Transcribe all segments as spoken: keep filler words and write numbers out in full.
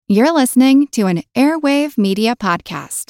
You're listening to an Airwave Media Podcast.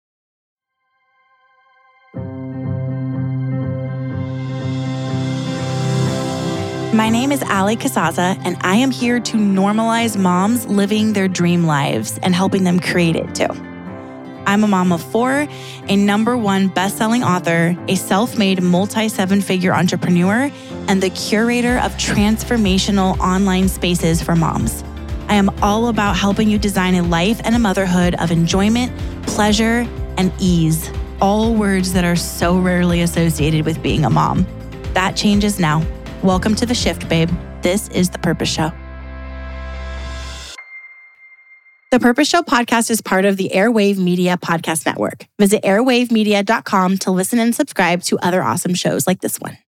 My name is Ali Casazza, and I am here to normalize moms living their dream lives and helping them create it too. I'm a mom of four, a number one best-selling author, a self-made multi-seven-figure entrepreneur, and the curator of transformational online spaces for moms. I am all about helping you design a life and a motherhood of enjoyment, pleasure, and ease. All words that are so rarely associated with being a mom. That changes now. Welcome to The Shift, babe. This is The Purpose Show. The Purpose Show podcast is part of the Airwave Media Podcast Network. Visit airwave media dot com to listen and subscribe to other awesome shows like this one.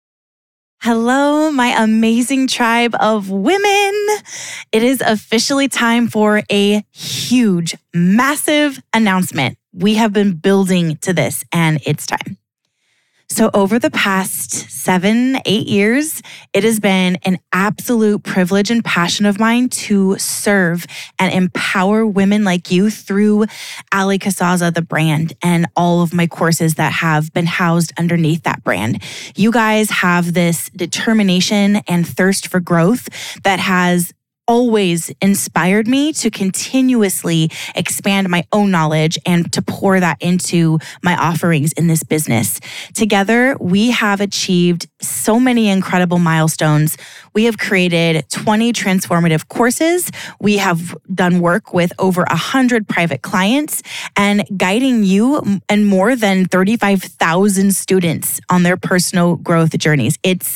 Hello, my amazing tribe of women. It is officially time for a huge, massive announcement. We have been building to this, and it's time. So over the past seven, eight years, it has been an absolute privilege and passion of mine to serve and empower women like you through Ali Casazza, the brand, and all of my courses that have been housed underneath that brand. You guys have this determination and thirst for growth that has always inspired me to continuously expand my own knowledge and to pour that into my offerings in this business. Together, we have achieved so many incredible milestones. We have created twenty transformative courses. We have done work with over one hundred private clients and guiding you and more than thirty-five thousand students on their personal growth journeys. It's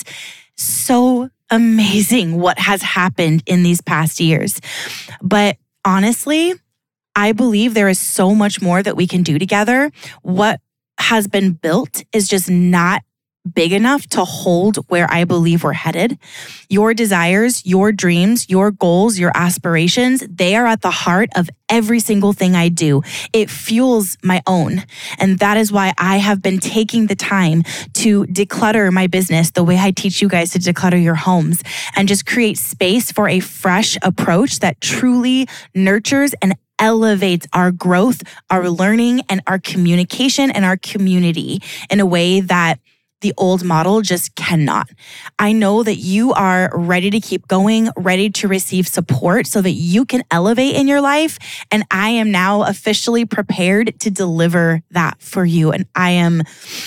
so amazing what has happened in these past years. But honestly, I believe there is so much more that we can do together. What has been built is just not big enough to hold where I believe we're headed. Your desires, your dreams, your goals, your aspirations, they are at the heart of every single thing I do. It fuels my own. And that is why I have been taking the time to declutter my business the way I teach you guys to declutter your homes and just create space for a fresh approach that truly nurtures and elevates our growth, our learning, and our communication and our community in a way that the old model just cannot. I know that you are ready to keep going, ready to receive support so that you can elevate in your life. And I am now officially prepared to deliver that for you. And I am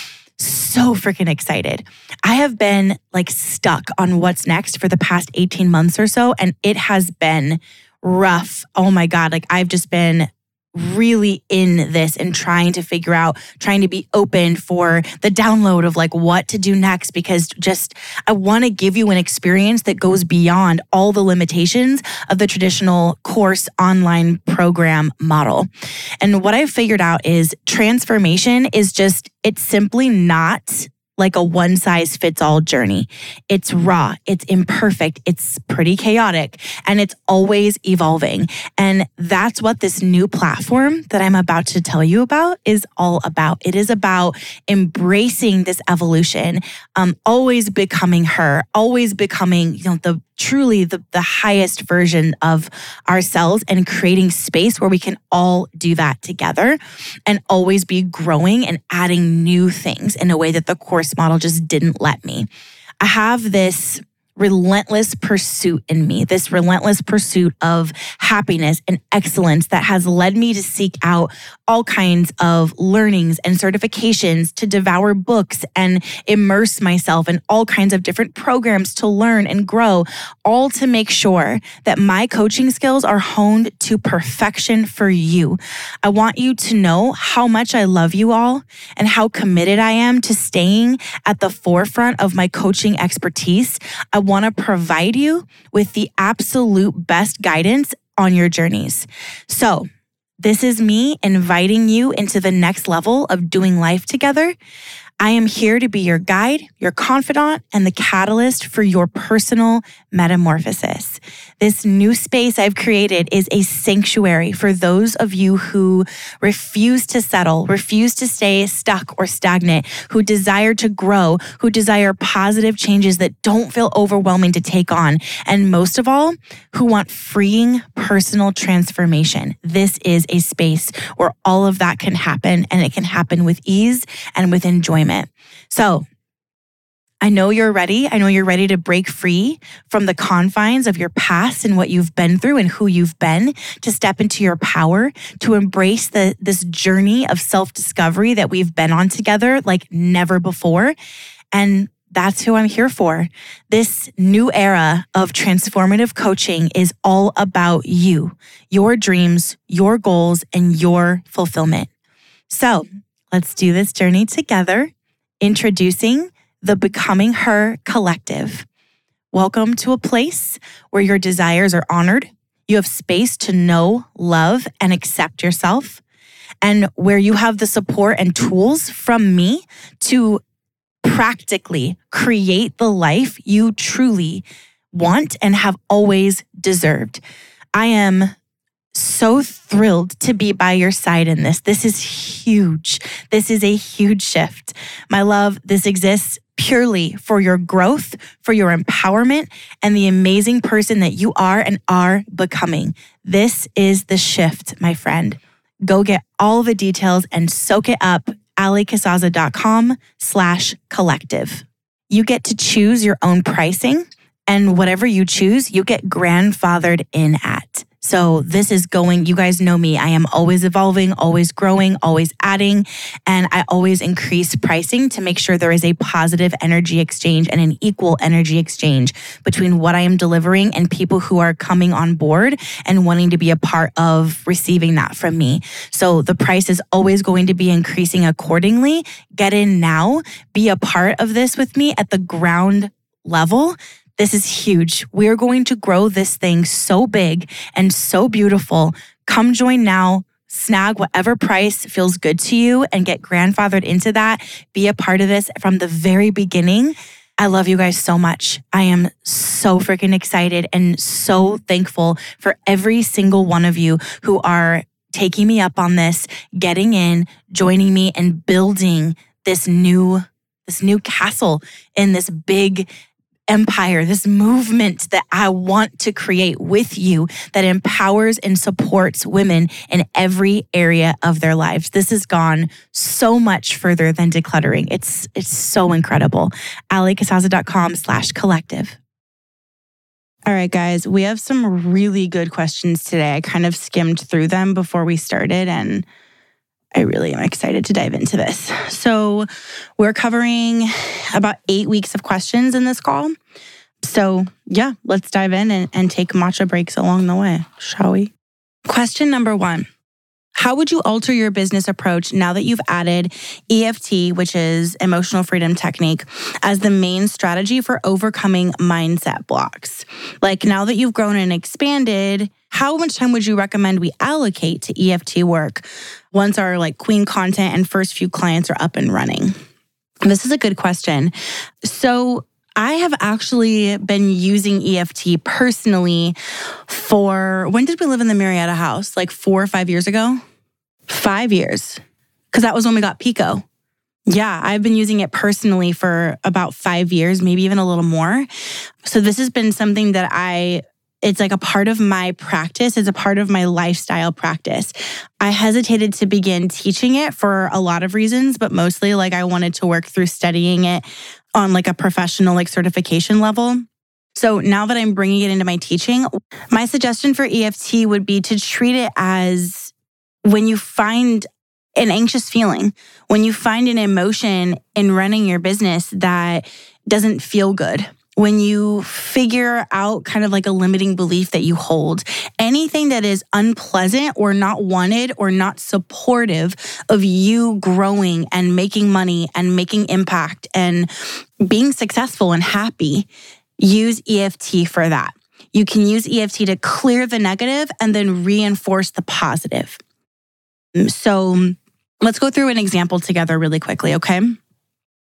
so freaking excited. I have been like stuck on what's next for the past eighteen months or so. And it has been rough. Oh my God. Like I've just been really in this and trying to figure out, trying to be open for the download of like what to do next, because just I want to give you an experience that goes beyond all the limitations of the traditional course online program model. And what I've figured out is transformation is just, it's simply not like a one-size-fits-all journey. It's raw, it's imperfect, it's pretty chaotic, and it's always evolving. And that's what this new platform that I'm about to tell you about is all about. It is about embracing this evolution, um, always becoming her, always becoming, you know, the truly the, the highest version of ourselves and creating space where we can all do that together and always be growing and adding new things in a way that the course model just didn't let me. I have this relentless pursuit in me, this relentless pursuit of happiness and excellence that has led me to seek out all kinds of learnings and certifications, to devour books and immerse myself in all kinds of different programs to learn and grow, all to make sure that my coaching skills are honed to perfection for you. I want you to know how much I love you all and how committed I am to staying at the forefront of my coaching expertise. I want to provide you with the absolute best guidance on your journeys. So this is me inviting you into the next level of doing life together. I am here to be your guide, your confidant, and the catalyst for your personal metamorphosis. This new space I've created is a sanctuary for those of you who refuse to settle, refuse to stay stuck or stagnant, who desire to grow, who desire positive changes that don't feel overwhelming to take on, and most of all, who want freeing personal transformation. This is a space where all of that can happen, and it can happen with ease and with enjoyment. So I know you're ready. I know you're ready to break free from the confines of your past and what you've been through and who you've been, to step into your power, to embrace the this journey of self-discovery that we've been on together like never before. And that's who I'm here for. This new era of transformative coaching is all about you, your dreams, your goals, and your fulfillment. So let's do this journey together. Introducing the Becoming Her Collective. Welcome to a place where your desires are honored. You have space to know, love, and accept yourself, and where you have the support and tools from me to practically create the life you truly want and have always deserved. I am so thrilled to be by your side in this. This is huge. This is a huge shift. My love, this exists purely for your growth, for your empowerment, and the amazing person that you are and are becoming. This is the shift, my friend. Go get all the details and soak it up. alicasazza.com slash collective. You get to choose your own pricing, and whatever you choose, you get grandfathered in at. So this is going, you guys know me, I am always evolving, always growing, always adding, and I always increase pricing to make sure there is a positive energy exchange and an equal energy exchange between what I am delivering and people who are coming on board and wanting to be a part of receiving that from me. So the price is always going to be increasing accordingly. Get in now, be a part of this with me at the ground level. This is huge. We're going to grow this thing so big and so beautiful. Come join now, snag whatever price feels good to you and get grandfathered into that. Be a part of this from the very beginning. I love you guys so much. I am so freaking excited and so thankful for every single one of you who are taking me up on this, getting in, joining me, and building this new, this new castle in this big empire, this movement that I want to create with you that empowers and supports women in every area of their lives. This has gone so much further than decluttering. It's it's so incredible. alicasazza.com slash collective. All right, guys, we have some really good questions today. I kind of skimmed through them before we started, and I really am excited to dive into this. So we're covering about eight weeks of questions in this call. So yeah, let's dive in and, and take matcha breaks along the way, shall we? Question number one. How would you alter your business approach now that you've added E F T, which is emotional freedom technique, as the main strategy for overcoming mindset blocks? Like, now that you've grown and expanded, how much time would you recommend we allocate to E F T work once our like queen content and first few clients are up and running? This is a good question. So I have actually been using E F T personally for, when did we live in the Marietta house? Like four or five years ago? Five years. Because that was when we got Pico. Yeah, I've been using it personally for about five years, maybe even a little more. So this has been something that I, it's like a part of my practice. It's a part of my lifestyle practice. I hesitated to begin teaching it for a lot of reasons, but mostly like I wanted to work through studying it on like a professional like certification level. So now that I'm bringing it into my teaching, my suggestion for E F T would be to treat it as when you find an anxious feeling, when you find an emotion in running your business that doesn't feel good, when you figure out kind of like a limiting belief that you hold, anything that is unpleasant or not wanted or not supportive of you growing and making money and making impact and being successful and happy, use E F T for that. You can use E F T to clear the negative and then reinforce the positive. So let's go through an example together really quickly, okay?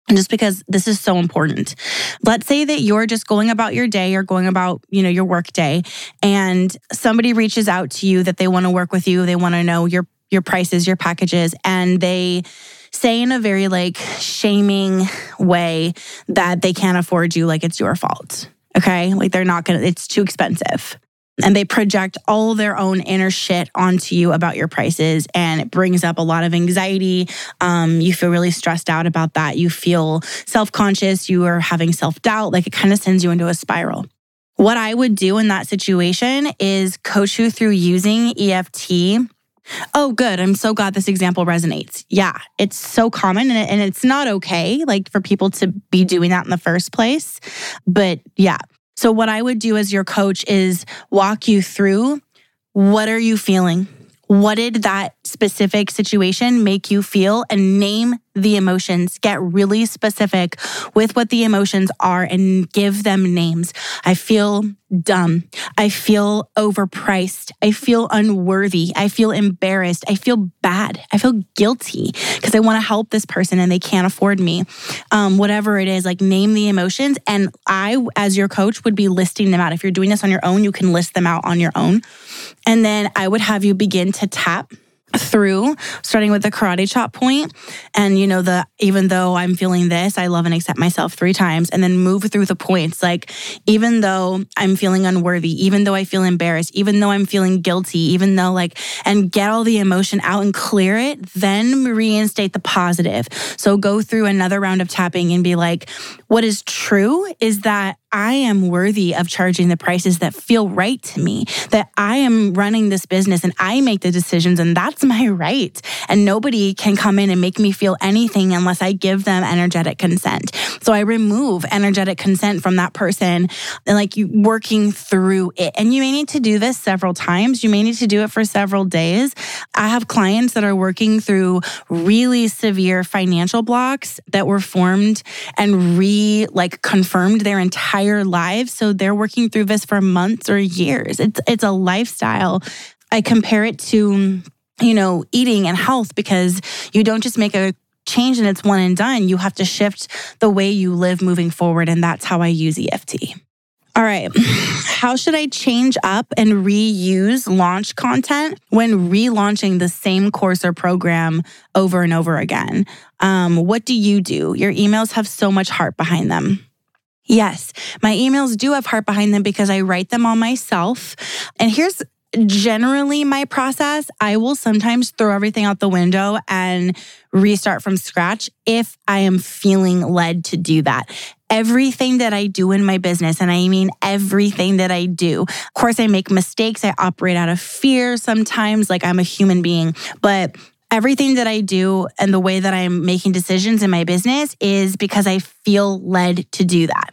And just because this is so important. Let's say that you're just going about your day or going about, you know, your work day, and somebody reaches out to you that they want to work with you. They want to know your your prices, your packages, and they say in a very like shaming way that they can't afford you, like it's your fault. Okay? Like they're not going to, it's too expensive. And they project all their own inner shit onto you about your prices. And it brings up a lot of anxiety. Um, you feel really stressed out about that. You feel self-conscious. You are having self-doubt. Like it kind of sends you into a spiral. What I would do in that situation is coach you through using E F T. Oh, good. I'm so glad this example resonates. Yeah, it's so common and, and it's not okay, like for people to be doing that in the first place. But yeah. So what I would do as your coach is walk you through, what are you feeling? What did that specific situation make you feel? And name the emotions. Get really specific with what the emotions are and give them names. I feel dumb. I feel overpriced. I feel unworthy. I feel embarrassed. I feel bad. I feel guilty because I want to help this person and they can't afford me. Um, whatever it is, like name the emotions. And I, as your coach, would be listing them out. If you're doing this on your own, you can list them out on your own. And then I would have you begin to tap through, starting with the karate chop point. And, you know, the, even though I'm feeling this, I love and accept myself three times, and then move through the points. Like, even though I'm feeling unworthy, even though I feel embarrassed, even though I'm feeling guilty, even though like, and get all the emotion out and clear it, then reinstate the positive. So go through another round of tapping and be like, what is true is that I am worthy of charging the prices that feel right to me, that I am running this business and I make the decisions and that's my right. And nobody can come in and make me feel anything unless I give them energetic consent. So I remove energetic consent from that person and like you working through it. And you may need to do this several times. You may need to do it for several days. I have clients that are working through really severe financial blocks that were formed and re like confirmed their entire lives. So they're working through this for months or years. It's it's a lifestyle. I compare it to, you know, eating and health, because you don't just make a change and it's one and done. You have to shift the way you live moving forward. And that's how I use E F T. All right. How should I change up and reuse launch content when relaunching the same course or program over and over again? Um, what do you do? Your emails have so much heart behind them. Yes, my emails do have heart behind them because I write them all myself. And here's generally my process. I will sometimes throw everything out the window and restart from scratch if I am feeling led to do that. Everything that I do in my business, and I mean everything that I do. Of course, I make mistakes. I operate out of fear sometimes, like I'm a human being, but everything that I do and the way that I'm making decisions in my business is because I feel led to do that.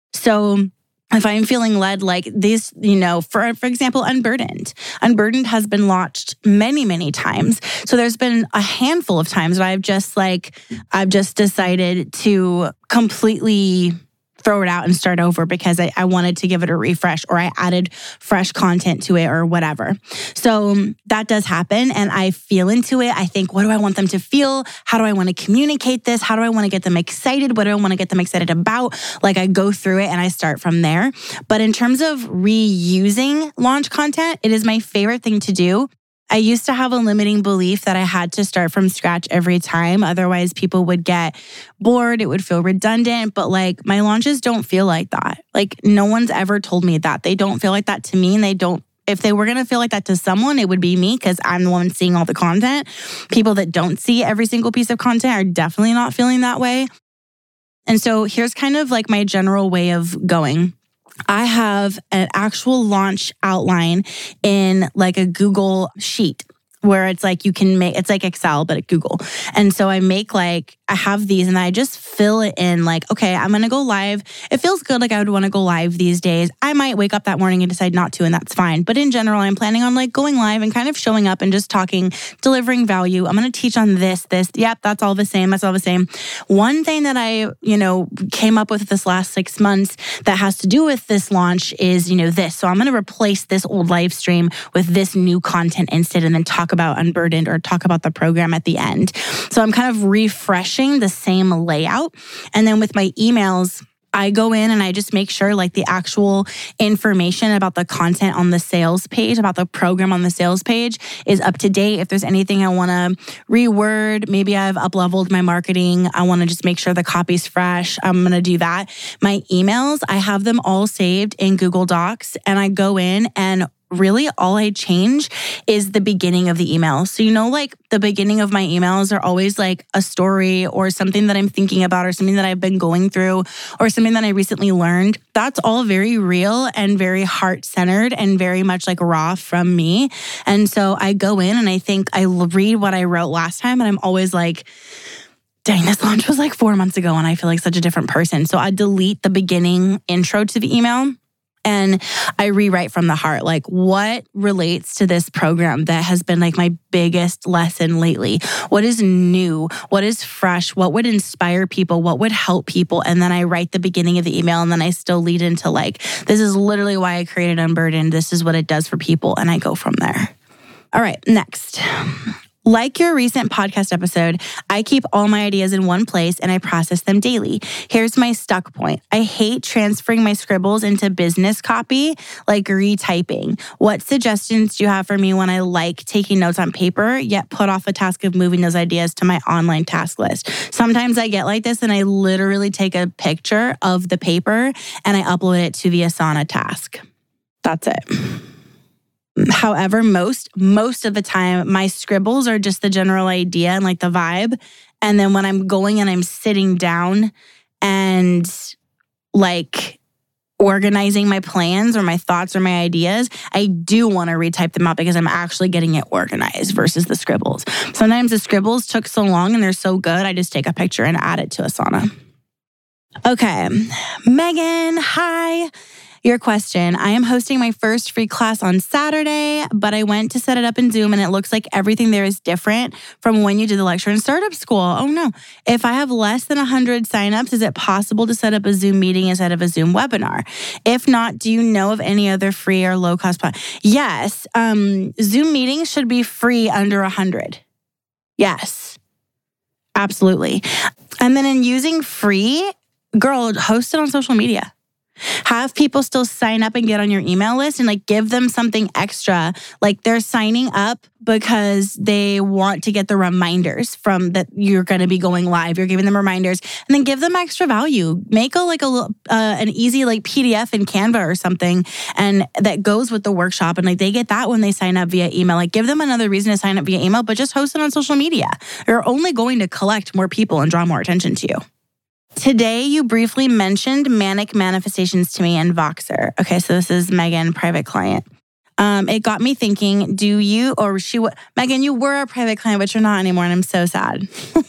So if I'm feeling led like this, you know, for, for example, Unburdened. Unburdened has been launched many, many times. So there's been a handful of times where I've just like, I've just decided to completely throw it out and start over because I, I wanted to give it a refresh, or I added fresh content to it or whatever. So that does happen and I feel into it. I think, what do I want them to feel? How do I want to communicate this? How do I want to get them excited? What do I want to get them excited about? Like I go through it and I start from there. But in terms of reusing launch content, it is my favorite thing to do. I used to have a limiting belief that I had to start from scratch every time. Otherwise, people would get bored. It would feel redundant. But like my launches don't feel like that. Like no one's ever told me that. They don't feel like that to me. And they don't, if they were going to feel like that to someone, it would be me because I'm the one seeing all the content. People that don't see every single piece of content are definitely not feeling that way. And so here's kind of like my general way of going. I have an actual launch outline in like a Google sheet where it's like you can make, it's like Excel, but at Google. And so I make like, I have these and I just fill it in like, okay, I'm going to go live. It feels good. Like I would want to go live these days. I might wake up that morning and decide not to, and that's fine. But in general, I'm planning on like going live and kind of showing up and just talking, delivering value. I'm going to teach on this, this. Yep, that's all the same. That's all the same. One thing that I, you know, came up with this last six months that has to do with this launch is, you know, this. So I'm going to replace this old live stream with this new content instead, and then talk about Unburdened or talk about the program at the end. So I'm kind of refreshing pushing the same layout. And then with my emails, I go in and I just make sure like the actual information about the content on the sales page, about the program on the sales page is up to date. If there's anything I want to reword, maybe I've up-leveled my marketing. I want to just make sure the copy's fresh. I'm going to do that. My emails, I have them all saved in Google Docs, and I go in and really all I change is the beginning of the email. So, you know, like the beginning of my emails are always like a story or something that I'm thinking about or something that I've been going through or something that I recently learned. That's all very real and very heart-centered and very much like raw from me. And so I go in and I think I read what I wrote last time and I'm always like, dang, this launch was like four months ago and I feel like such a different person. So I delete the beginning intro to the email. And I rewrite from the heart, like what relates to this program that has been like my biggest lesson lately? What is new? What is fresh? What would inspire people? What would help people? And then I write the beginning of the email and then I still lead into like, this is literally why I created Unburdened. This is what it does for people. And I go from there. All right, next. Like your recent podcast episode, I keep all my ideas in one place and I process them daily. Here's my stuck point. I hate transferring my scribbles into business copy, like retyping. What suggestions do you have for me when I like taking notes on paper, yet put off the task of moving those ideas to my online task list? Sometimes I get like this and I literally take a picture of the paper and I upload it to the Asana task. That's it. However, most, most of the time, my scribbles are just the general idea and like the vibe. And then when I'm going and I'm sitting down and like organizing my plans or my thoughts or my ideas, I do want to retype them out because I'm actually getting it organized versus the scribbles. Sometimes the scribbles took so long and they're so good, I just take a picture and add it to Asana. Okay, Megan, hi. Your question. I am hosting my first free class on Saturday, but I went to set it up in Zoom and it looks like everything there is different from when you did the lecture in startup school. Oh no. If I have less than one hundred signups, is it possible to set up a Zoom meeting instead of a Zoom webinar? If not, do you know of any other free or low cost plan? Yes. Um, Zoom meetings should be free under one hundred. Yes. Absolutely. And then in using free, girl, host it on social media. Have people still sign up and get on your email list and like give them something extra. Like they're signing up because they want to get the reminders from that you're going to be going live. You're giving them reminders and then give them extra value. Make a like a uh, an easy like P D F in Canva or something and that goes with the workshop. And like they get that when they sign up via email. Like give them another reason to sign up via email, but just host it on social media. You're only going to collect more people and draw more attention to you. Today, you briefly mentioned manic manifestations to me in Voxer. Okay, so this is Megan, private client. Um, it got me thinking, do you, or she, Megan, you were a private client, but you're not anymore, and I'm so sad.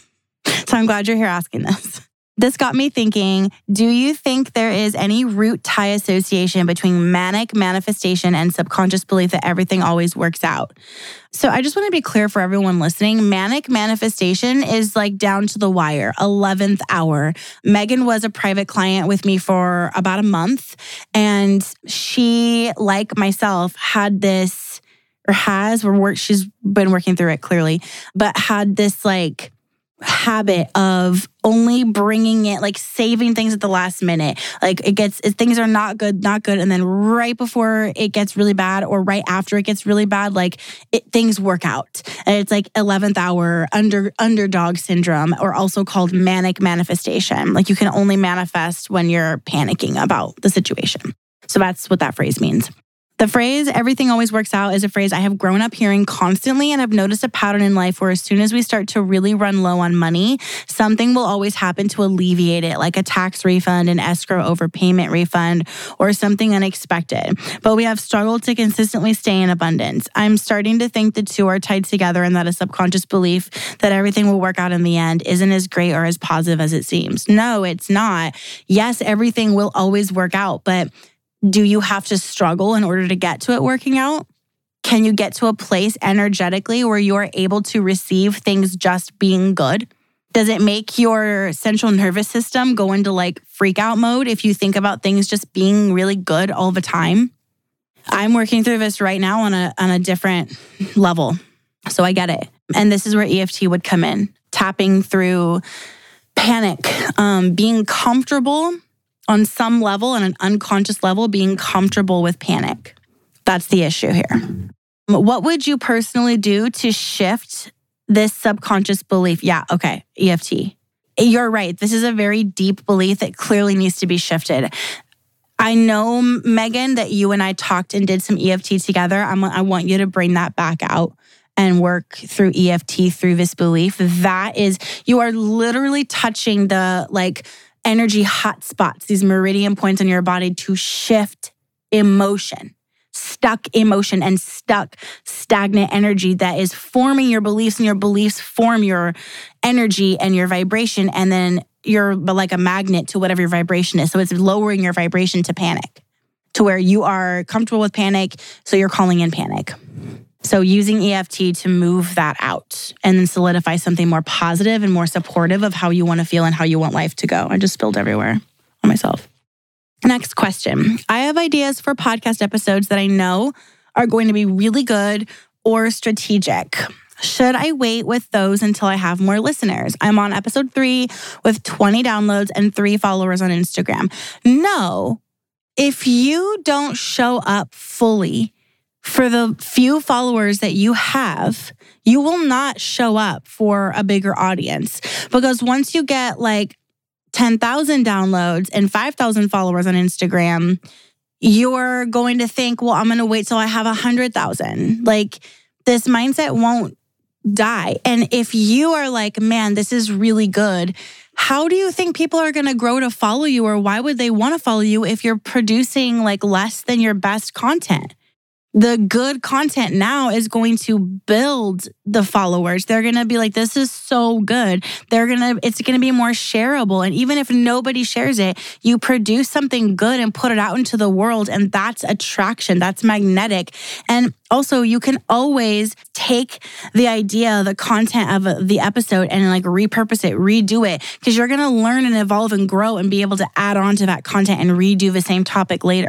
So I'm glad you're here asking this. This got me thinking, do you think there is any root tie association between manic manifestation and subconscious belief that everything always works out? So I just want to be clear for everyone listening, manic manifestation is like down to the wire, eleventh hour. Megan was a private client with me for about a month, and she, like myself, had this, or has, or work, she's been working through it clearly, but had this like habit of only bringing it, like saving things at the last minute. Like it gets, things are not good, not good. And then right before it gets really bad or right after it gets really bad, like it, things work out. And it's like eleventh hour under underdog syndrome, or also called manic manifestation. Like you can only manifest when you're panicking about the situation. So that's what that phrase means. The phrase, everything always works out, is a phrase I have grown up hearing constantly, and I've noticed a pattern in life where as soon as we start to really run low on money, something will always happen to alleviate it, like a tax refund, an escrow overpayment refund, or something unexpected. But we have struggled to consistently stay in abundance. I'm starting to think the two are tied together and that a subconscious belief that everything will work out in the end isn't as great or as positive as it seems. No, it's not. Yes, everything will always work out, but do you have to struggle in order to get to it working out? Can you get to a place energetically where you're able to receive things just being good? Does it make your central nervous system go into like freak out mode if you think about things just being really good all the time? I'm working through this right now on a on a different level. So I get it. And this is where E F T would come in, tapping through Panic, um, being comfortable on some level, on an unconscious level, being comfortable with panic. That's the issue here. What would you personally do to shift this subconscious belief? Yeah, okay, E F T. You're right. This is a very deep belief that clearly needs to be shifted. I know, Megan, that you and I talked and did some E F T together. I'm, I want you to bring that back out and work through E F T through this belief. That is, you are literally touching the like energy hot spots, these meridian points in your body to shift emotion, stuck emotion and stuck stagnant energy that is forming your beliefs, and your beliefs form your energy and your vibration. And then you're like a magnet to whatever your vibration is. So it's lowering your vibration to panic, to where you are comfortable with panic. So you're calling in panic. So using E F T to move that out and then solidify something more positive and more supportive of how you want to feel and how you want life to go. I just spilled everywhere on myself. Next question. I have ideas for podcast episodes that I know are going to be really good or strategic. Should I wait with those until I have more listeners? I'm on episode three with twenty downloads and three followers on Instagram. No, if you don't show up fully for the few followers that you have, you will not show up for a bigger audience. Because once you get like ten thousand downloads and five thousand followers on Instagram, you're going to think, well, I'm going to wait till I have one hundred thousand. Like, this mindset won't die. And if you are like, man, this is really good, how do you think people are going to grow to follow you? Or why would they want to follow you if you're producing like less than your best content? The good content now is going to build the followers. They're going to be like, this is so good. They're going to, it's going to be more shareable. And even if nobody shares it, you produce something good and put it out into the world. And that's attraction. That's magnetic. And also you can always take the idea, the content of the episode and like repurpose it, redo it, because you're going to learn and evolve and grow and be able to add on to that content and redo the same topic later.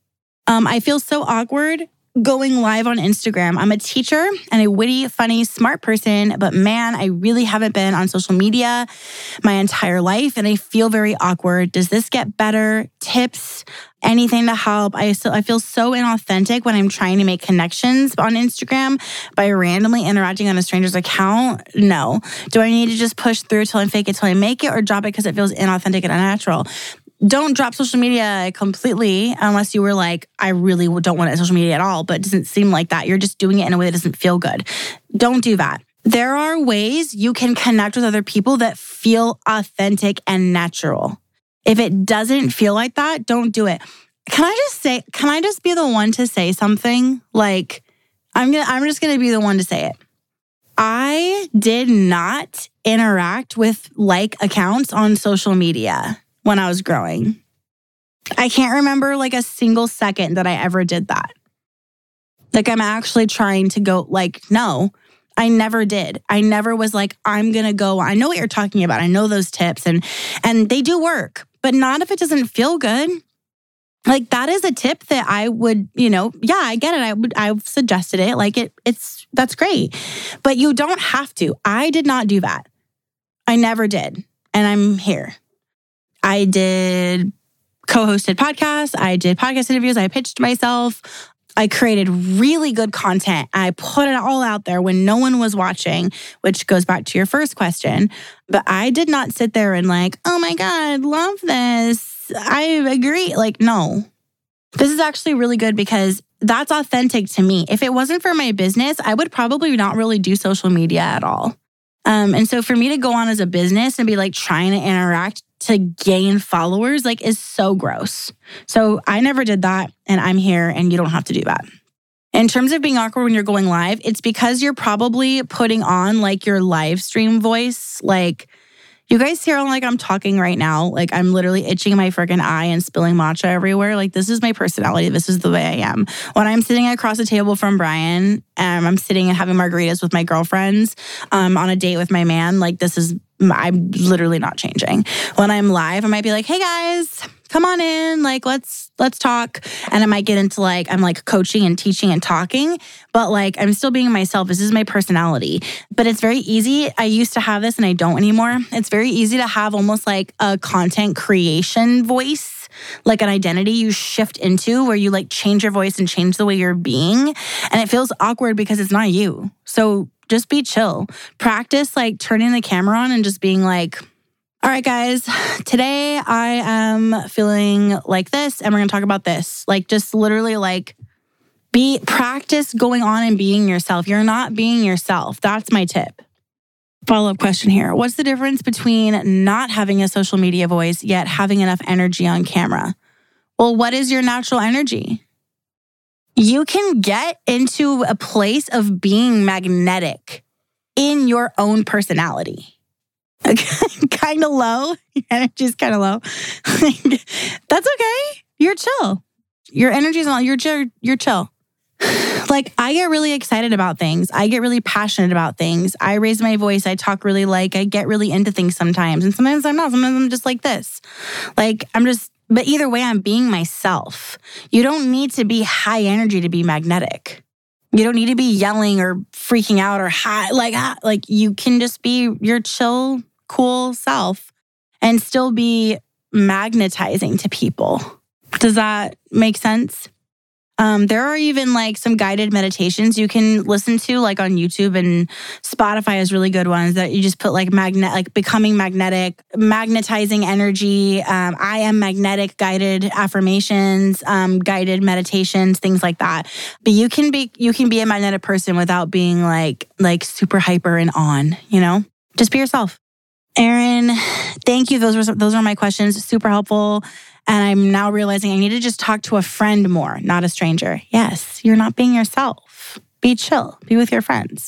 Um, I feel so awkward going live on Instagram. I'm a teacher and a witty, funny, smart person, but man, I really haven't been on social media my entire life and I feel very awkward. Does this get better? Tips? Anything to help? I so, I feel so inauthentic when I'm trying to make connections on Instagram by randomly interacting on a stranger's account. No. Do I need to just push through till I fake it till I make it, or drop it because it feels inauthentic and unnatural? Don't drop social media completely unless you were like, I really don't want it on social media at all, but it doesn't seem like that. You're just doing it in a way that doesn't feel good. Don't do that. There are ways you can connect with other people that feel authentic and natural. If it doesn't feel like that, don't do it. Can I just say, can I just be the one to say something? Like, I'm gonna, I'm just going to be the one to say it. I did not interact with like accounts on social media when I was growing. I can't remember like a single second that I ever did that. Like, I'm actually trying to go like, no, I never did. I never was like, I'm going to go. I know what you're talking about. I know those tips and, and they do work, but not if it doesn't feel good. Like, that is a tip that I would, you know, yeah, I get it. I would, I've suggested it. Like it, it's, that's great, but you don't have to. I did not do that. I never did. And I'm here. I did co-hosted podcasts. I did podcast interviews. I pitched myself. I created really good content. I put it all out there when no one was watching, which goes back to your first question. But I did not sit there and like, oh my God, love this. I agree. Like, no. This is actually really good because that's authentic to me. If it wasn't for my business, I would probably not really do social media at all. Um, and so for me to go on as a business and be like trying to interact to gain followers, like, is so gross. So I never did that, and I'm here, and you don't have to do that. In terms of being awkward when you're going live, it's because you're probably putting on like your live stream voice. Like, you guys hear like I'm talking right now. Like, I'm literally itching my freaking eye and spilling matcha everywhere. Like, this is my personality. This is the way I am. When I'm sitting across the table from Brian, and I'm sitting and having margaritas with my girlfriends, um, on a date with my man, like, this is I'm literally not changing. When I'm live, I might be like, hey guys, come on in. Like, let's, let's talk. And I might get into like, I'm like coaching and teaching and talking, but like, I'm still being myself. This is my personality, but it's very easy. I used to have this and I don't anymore. It's very easy to have almost like a content creation voice, like an identity you shift into where you like change your voice and change the way you're being. And it feels awkward because it's not you. So just be chill. Practice like turning the camera on and just being like, all right, guys, today I am feeling like this and we're going to talk about this. Like just literally like be practice going on and being yourself. You're not being yourself. That's my tip. Follow-up question here. What's the difference between not having a social media voice yet having enough energy on camera? Well, what is your natural energy? You can get into a place of being magnetic in your own personality. Kind of low. Your energy's kind of low. That's okay. You're chill. Your energy's not, you're, you're chill. Like, I get really excited about things. I get really passionate about things. I raise my voice. I talk really like, I get really into things sometimes. And sometimes I'm not. Sometimes I'm just like this. Like, I'm just, but either way, I'm being myself. You don't need to be high energy to be magnetic. You don't need to be yelling or freaking out or high. Like, like you can just be your chill, cool self and still be magnetizing to people. Does that make sense? Um, there are even like some guided meditations you can listen to like on YouTube, and Spotify has really good ones that you just put like magnet, like becoming magnetic, magnetizing energy. Um, I am magnetic guided affirmations, um, guided meditations, things like that. But you can be, you can be a magnetic person without being like, like super hyper and on, you know, just be yourself. Erin, thank you. Those were, those are my questions. Super helpful. And I'm now realizing I need to just talk to a friend more, not a stranger. Yes, you're not being yourself. Be chill. Be with your friends.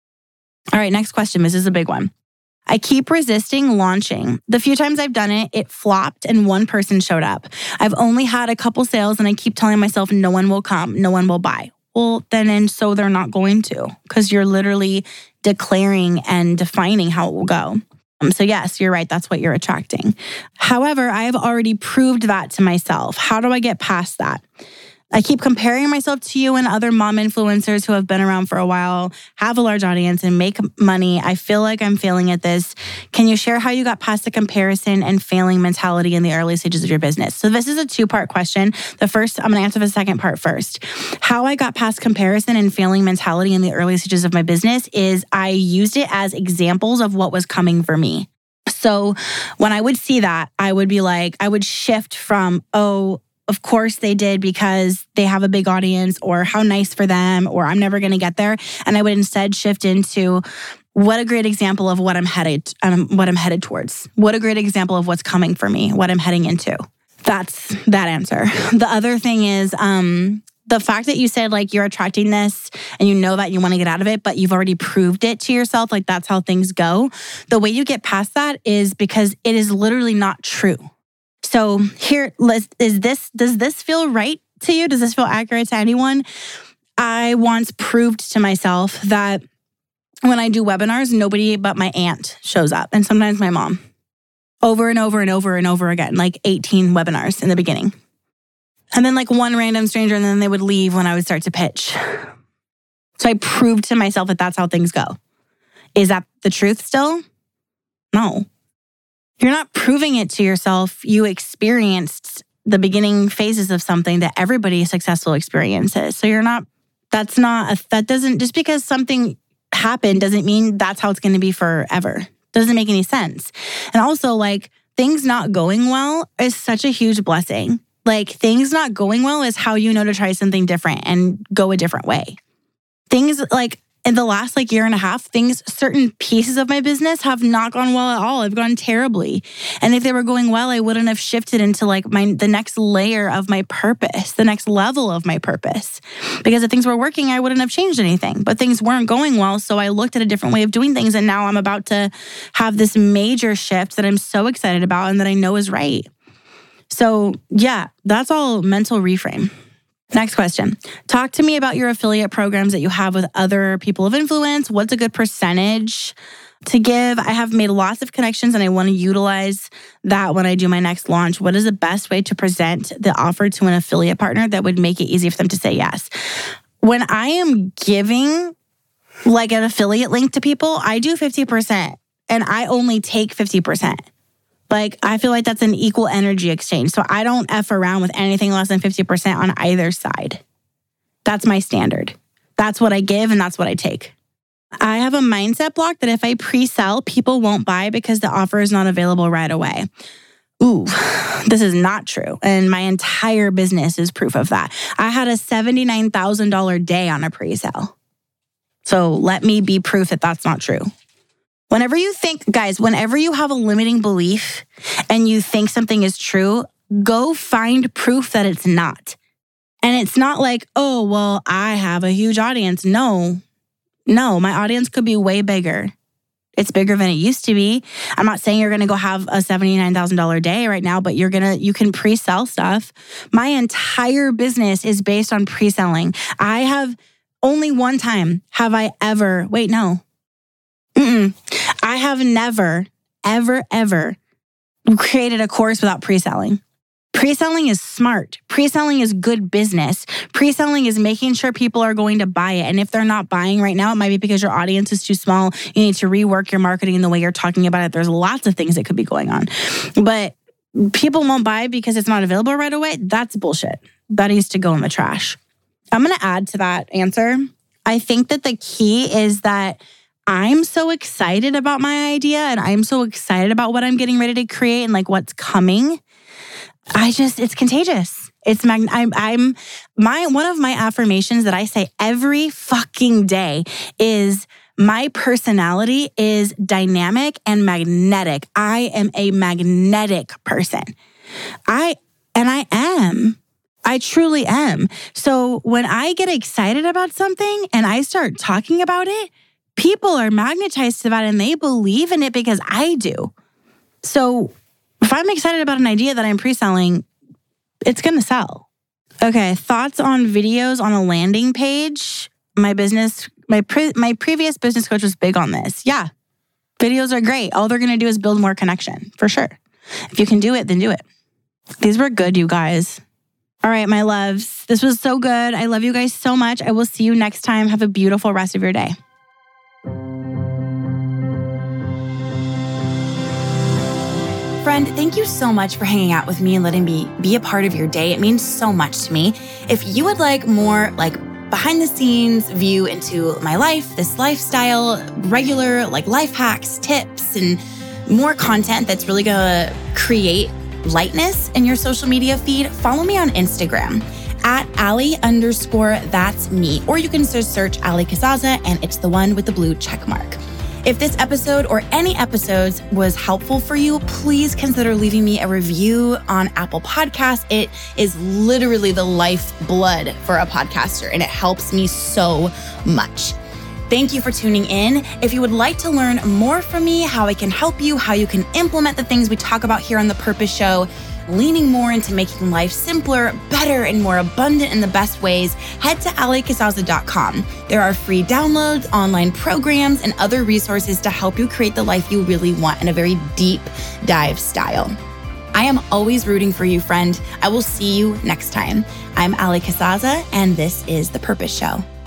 All right, next question. This is a big one. I keep resisting launching. The few times I've done it, it flopped and one person showed up. I've only had a couple sales and I keep telling myself no one will come, no one will buy. Well, then and so they're not going to, because you're literally declaring and defining how it will go. So yes, you're right. That's what you're attracting. However, I have already proved that to myself. How do I get past that? I keep comparing myself to you and other mom influencers who have been around for a while, have a large audience, and make money. I feel like I'm failing at this. Can you share how you got past the comparison and failing mentality in the early stages of your business? So this is a two-part question. The first, I'm going to answer the second part first. How I got past comparison and failing mentality in the early stages of my business is I used it as examples of what was coming for me. So when I would see that, I would be like, I would shift from, oh, of course they did because they have a big audience, or how nice for them, or I'm never going to get there. And I would instead shift into what a great example of what I'm headed, um, what I'm headed towards. What a great example of what's coming for me, what I'm heading into. That's that answer. The other thing is, um, the fact that you said like you're attracting this and you know that you want to get out of it, but you've already proved it to yourself, like that's how things go. The way you get past that is because it is literally not true. So here, is this, does this feel right to you? Does this feel accurate to anyone? I once proved to myself that when I do webinars, nobody but my aunt shows up, and sometimes my mom. Over and over and over and over again, like eighteen webinars in the beginning. And then like one random stranger, and then they would leave when I would start to pitch. So I proved to myself that that's how things go. Is that the truth still? No. You're not proving it to yourself. You experienced the beginning phases of something that everybody successful experiences. So you're not, that's not, a, that doesn't, just because something happened doesn't mean that's how it's going to be forever. Doesn't make any sense. And also like things not going well is such a huge blessing. Like things not going well is how you know to try something different and go a different way. Things like in the last like year and a half, things, certain pieces of my business have not gone well at all. They've gone terribly. And if they were going well, I wouldn't have shifted into like my, the next layer of my purpose, the next level of my purpose. Because if things were working, I wouldn't have changed anything, but things weren't going well. So I looked at a different way of doing things. And now I'm about to have this major shift that I'm so excited about and that I know is right. So yeah, that's all mental reframe. Next question. Talk to me about your affiliate programs that you have with other people of influence. What's a good percentage to give. I have made lots of connections and I want to utilize that when I do my next launch. What is the best way to present the offer to an affiliate partner that would make it easy for them to say yes? When I am giving like an affiliate link to people, I do fifty percent and I only take fifty percent. Like, I feel like that's an equal energy exchange. So I don't F around with anything less than fifty percent on either side. That's my standard. That's what I give and that's what I take. I have a mindset block that if I pre-sell, people won't buy because the offer is not available right away. Ooh, this is not true. And my entire business is proof of that. I had a seventy-nine thousand dollars day on a pre-sale. So let me be proof that that's not true. Whenever you think, guys, whenever you have a limiting belief and you think something is true, go find proof that it's not. And it's not like, oh, well, I have a huge audience. No. No, my audience could be way bigger. It's bigger than it used to be. I'm not saying you're going to go have a seventy-nine thousand dollars day right now, but you're going to, you can pre-sell stuff. My entire business is based on pre-selling. I have only one time have I ever, wait, no. Mm-mm. I have never, ever, ever created a course without pre-selling. Pre-selling is smart. Pre-selling is good business. Pre-selling is making sure people are going to buy it. And if they're not buying right now, it might be because your audience is too small. You need to rework your marketing and the way you're talking about it. There's lots of things that could be going on. But people won't buy because it's not available right away. That's bullshit. That needs to go in the trash. I'm going to add to that answer. I think that the key is that I'm so excited about my idea and I'm so excited about what I'm getting ready to create and like what's coming. I just, it's contagious. It's mag- I'm, I'm, my, one of my affirmations that I say every fucking day is my personality is dynamic and magnetic. I am a magnetic person. I, and I am, I truly am. So when I get excited about something and I start talking about it, people are magnetized to that and they believe in it because I do. So if I'm excited about an idea that I'm pre-selling, it's going to sell. Okay, thoughts on videos on a landing page. My business, my pre- my previous business coach was big on this. Yeah, videos are great. All they're going to do is build more connection, for sure. If you can do it, then do it. These were good, you guys. All right, my loves. This was so good. I love you guys so much. I will see you next time. Have a beautiful rest of your day. Friend, thank you so much for hanging out with me and letting me be a part of your day. It means so much to me. If you would like more like behind the scenes view into my life, this lifestyle, regular like life hacks, tips, and more content that's really gonna create lightness in your social media feed, follow me on Instagram at Ali underscore that's me. Or you can just search Ali Casazza and it's the one with the blue check mark. If this episode or any episodes was helpful for you, please consider leaving me a review on Apple Podcasts. It is literally the lifeblood for a podcaster, and it helps me so much. Thank you for tuning in. If you would like to learn more from me, how I can help you, how you can implement the things we talk about here on The Purpose Show, leaning more into making life simpler, better, and more abundant in the best ways, head to ali casazza dot com. There are free downloads, online programs, and other resources to help you create the life you really want in a very deep dive style. I am always rooting for you, friend. I will see you next time. I'm Ali Casazza, and this is The Purpose Show.